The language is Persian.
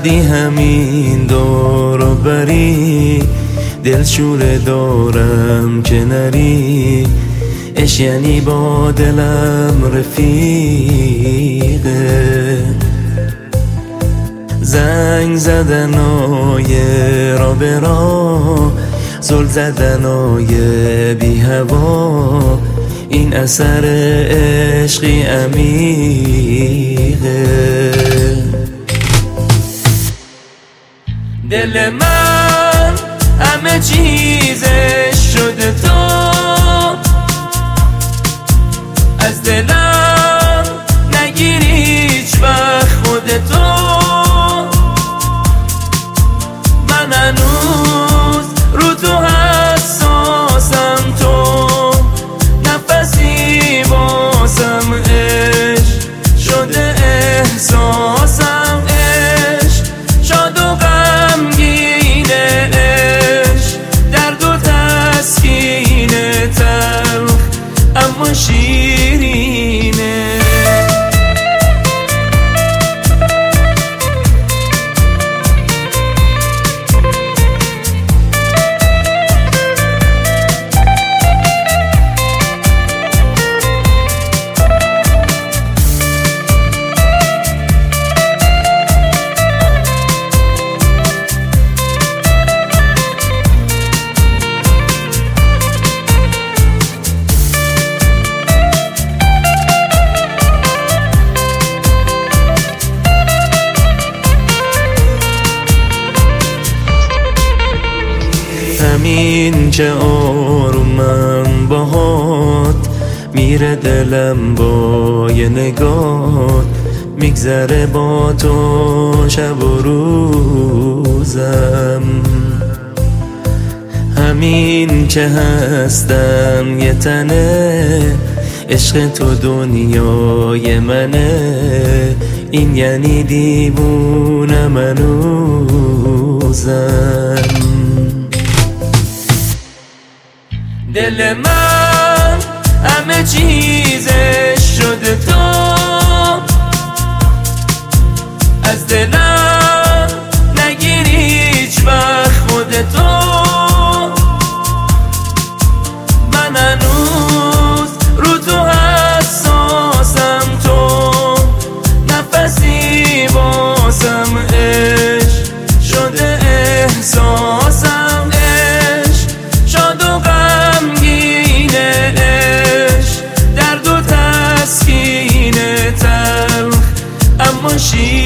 رفتی همین دور و بری، دلشوره دارم که نری. عشق یعنی با دلم رفیقه، زنگ زدنای را به راه، زل زدنای بی هوا. این اثر عشقی عمیقه. دل من همه چیزش شده تو، از دلم نگیری هیچ وقت خودتو. من هنوز رو تو حساسم، تو نفسی باسم. عشق شده احساسم، عشق شاد و غمگینه، عشق درد و تسکینه، تلخ اما شیرینه. همین که آرومم باهات، میره دلم با یه نگات. میگذره با تو شب و روزم، همین که هستم یه تنه. عشق تو دنیای منه، این یعنی دیوونه منوزم. دل من همه چیزش شده تو، از دلم نگیری هیچ وقت خودتو. من هنوز رو تو حساسم، تو نفسی باسم. عشق شده احساسم، عشق شاد و غمگینه، عشق درد و تسکینه، تلخ اما شیرینه.